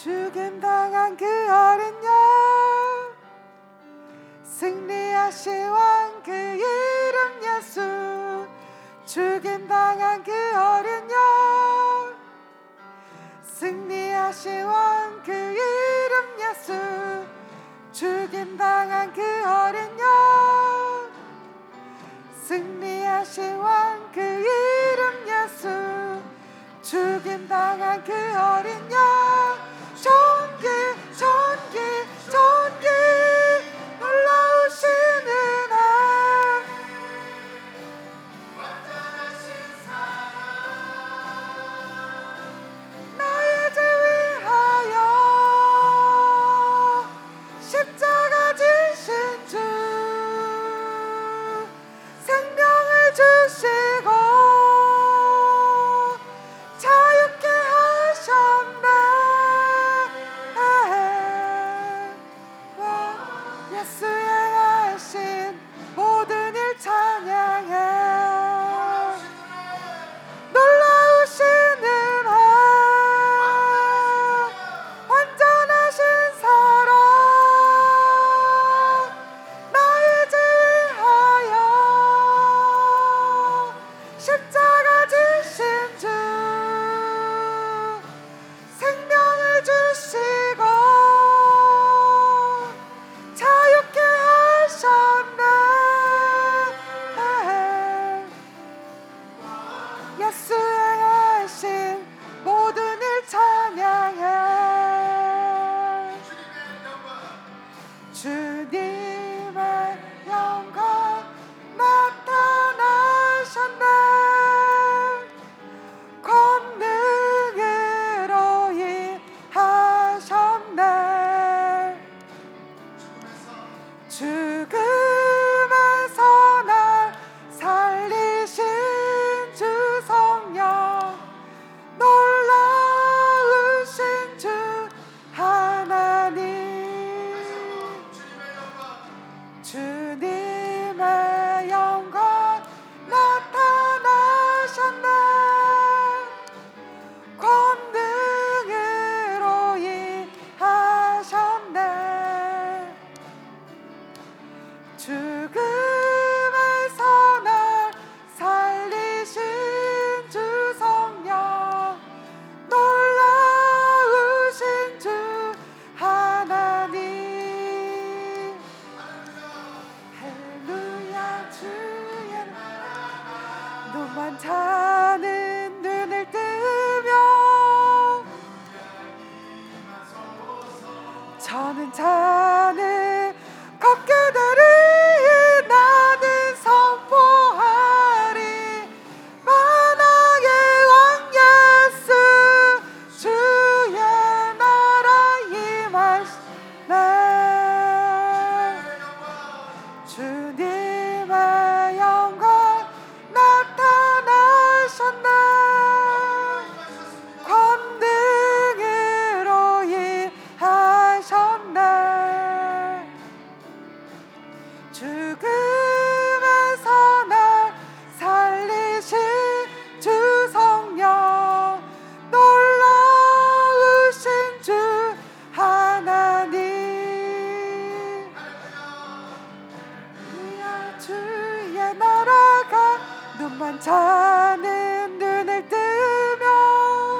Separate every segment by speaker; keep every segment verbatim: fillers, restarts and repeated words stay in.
Speaker 1: 죽임당한 그 어린 양, 승리하신 왕 그 이름 예수. 죽임당한 그 어린 양, 승리하신 왕 그 이름 예수. 죽임당한 그 어린 양, 승리하신 왕 그 이름 예수. 죽임당한 그 어린 양, 전기 전기 전기 놀라우신 은혜, 완전하신 사랑, 나의 죄 위하여 십자가 지신 주, 생명을 주시고 자유케 하셨네. 예수의 하신 모든 일 찬양해. 놀라우신 은혜, 완전하신 사랑, 나의 죄 위하여 십자가 지신 주, 생명을 주시고 자유케 하셨네. 예수의 하신 모든 일 찬양해. 주님의 영광 나타나셨네. 권능으로 일하셨네. 죽음에서 날 살리신 주 성령, 놀라우신 주 하나님. 주님의 영광 나타나셨네. 권능으로 일하셨네. 죽음에서 날 살리신 주 성령, 놀라우신 주 하나님. 할렐루야. 주의 나라가 눈만 자는 눈을 뜨며 저는 자는 걷게 되리. 나는 선포하리. 만왕의 왕 예수, 주의 나라 임하시네. 주님의 영광 나타나셨네. 권능으로 일하셨네. 죽음에서 날 살리신 주 성령, 놀라우신 주 하나님. 할렐루야. 주의 나라가 눈만 자는 눈을 뜨며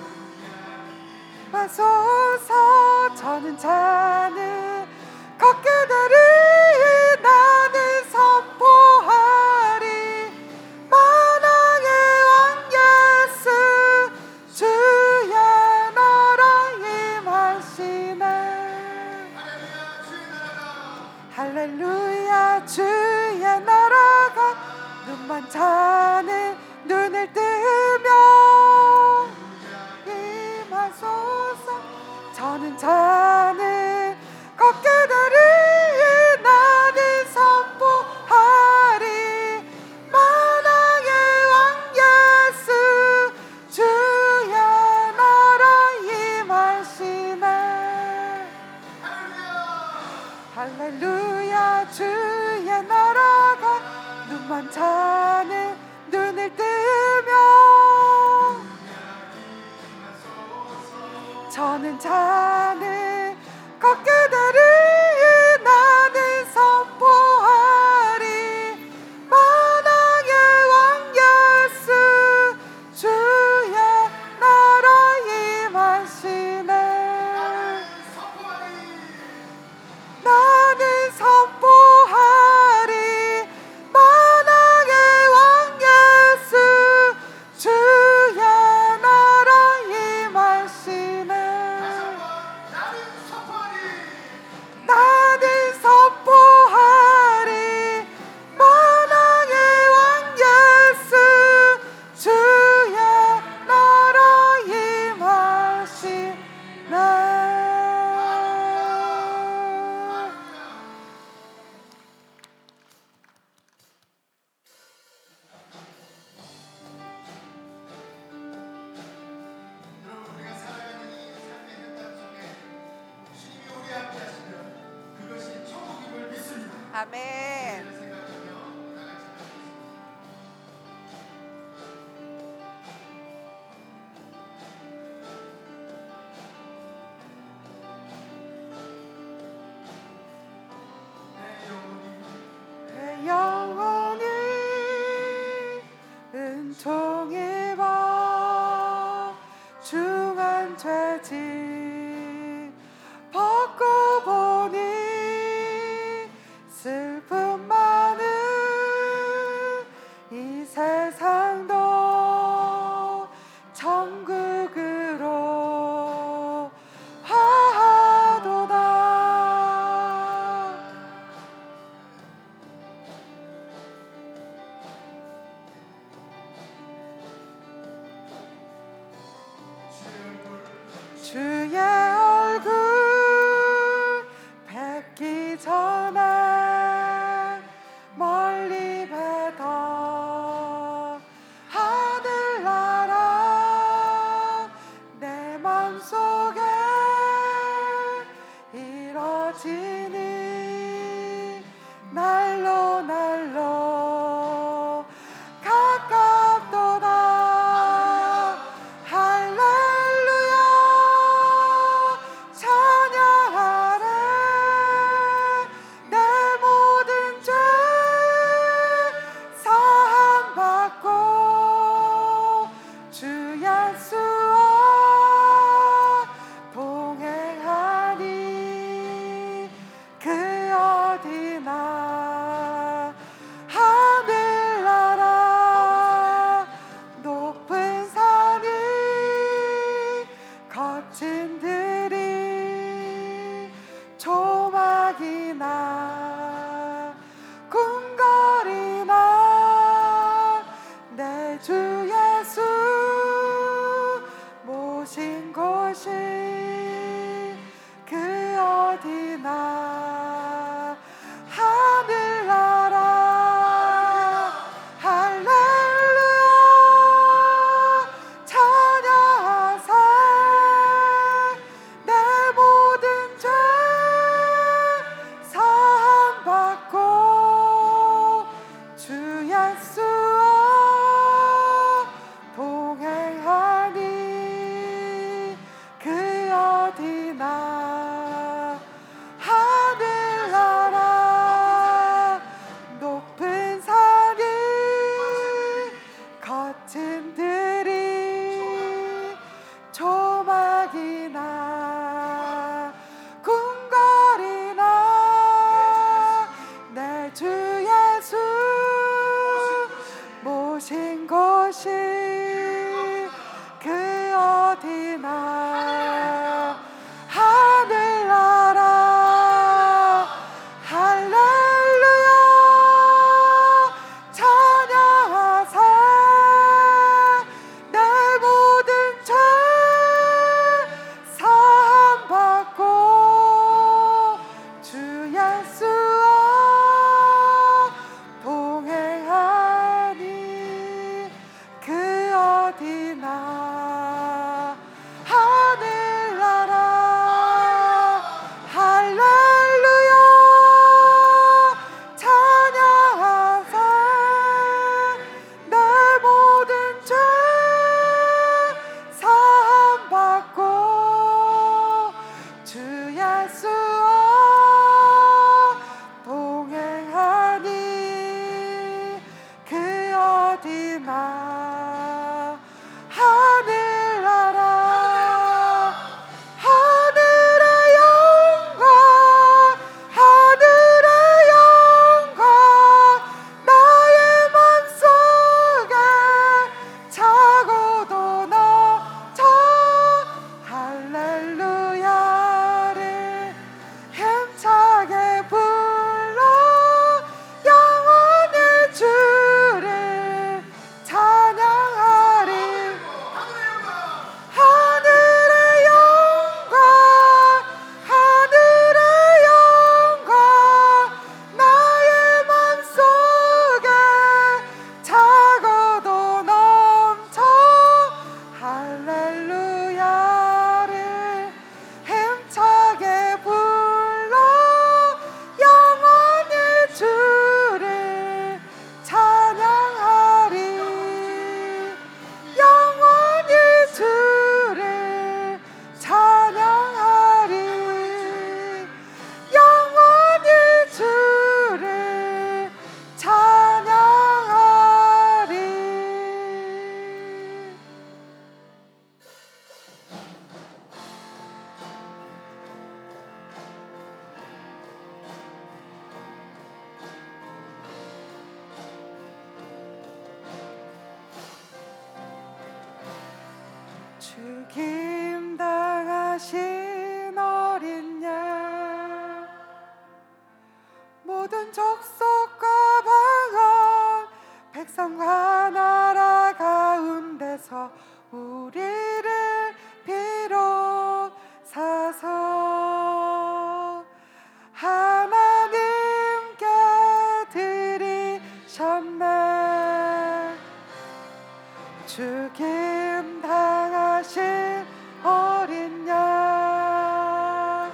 Speaker 1: 와소서. 저는 자는 걷게 되리. 나는 선포하리. 만왕의 왕 예수, 주의 나라 임하시네. 할렐루야. 주의 나라가 눈만 자는 눈을 뜨며 임하소서. 저는 자는 걷게 되리. 나는 선포하리. 만왕의 왕 예수, 주의 나라 임하시네. 할렐루야. 주의 나라가 눈만 자는 눈을 뜨며 저는 잔을 걷게 되리. 나는 선포하리 만왕의 왕 예수 주의 나라 임하시네. 나는 선포하리 만왕의 왕 예수 주의 나라 임하시네. 나는 선포하리 만왕의 왕 예수 주의 나라 임하시네. 아멘. 내 영혼이 은총 입어 중한 죄짐 벗고 보니 슬픔 많은 이 세상도 천국으로 화하도다. 주의 얼굴 뵙기 전에 멀리 뵈던 하늘나라 내 맘속에 이뤄지니 날로 날로 가깝도다. 할렐루야 찬양하네. 내 모든 죄 사함받고 주 예수와 동행하니 그 어디나 하늘나라 높은 산이 거친 들이 조막이나 궁궐이나 내 주 예수 모신 곳이 그 어디나 하늘나라. 할렐루야 찬양하세. 내 모든 죄 사함받고 주 예수와 동행하니 그 어디나 하늘나라 높은 산이 거친 들이 조막이나 궁궐이나 내 주 예수 모신 곳이 그 어디나 하늘 예수와 동행하니 그 어디나 하늘나라 하늘의 영광 하늘의 영광 나의 맘속에 차고도 넘쳐 할렐루야를 힘차게 불러 영원히 주를 찬양하리 하늘의 영광 하늘의 영광 나의 맘속에 차고도 넘쳐 할렐루야를 힘차게 불러 영원히 주를 찬양하리 영원히 주를 찬양하리 영원히 주를 찬양하리. 죽임 당하신 어린 양 모든 족속과 방언 백성과 나라 가운데서 우리를 비롯사서 하나님께 드리셨네. 죽임 당하신 어린 양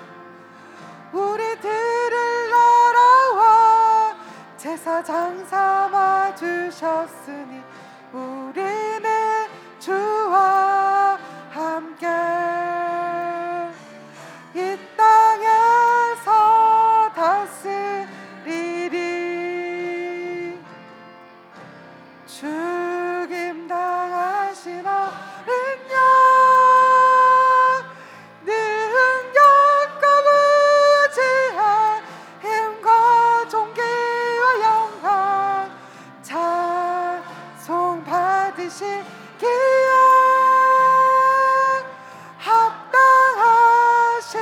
Speaker 1: 우리들을 날아와 제사장 삼아 주셨으니 우리는 주와 함께 이 땅에서 다스리리. 죽임 당하신 어린 양 능력과 무지한 힘과 존귀와 영광 찬송 받으시기에 합당하신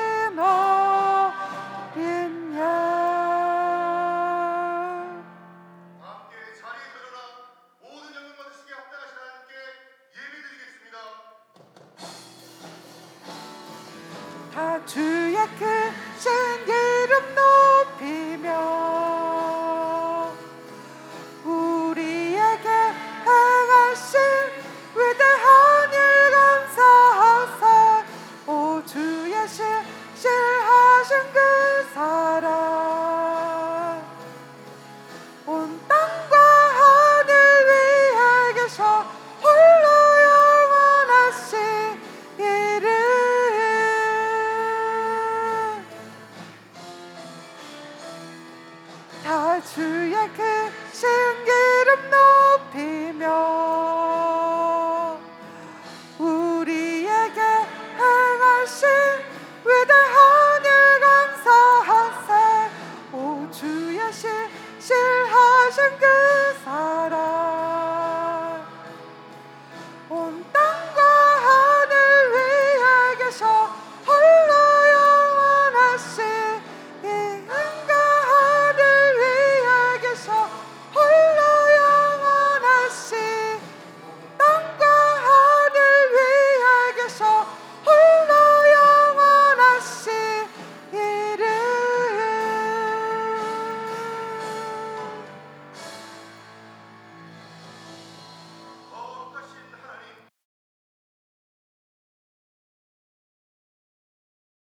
Speaker 1: 어린 양.
Speaker 2: 함께 자리에 들어라 모든 영광 받으시기에 합당하신 하나님께 예배드리겠습니다.
Speaker 1: 다 주의 크신 이름 높이며 우리에게 행하신 위대한 일 감사하사 오 주의 신실하신 그 사랑 온 땅과 하늘 위에 계셔 홀로 영원하신 이름 다 주의 크신 이름 높이며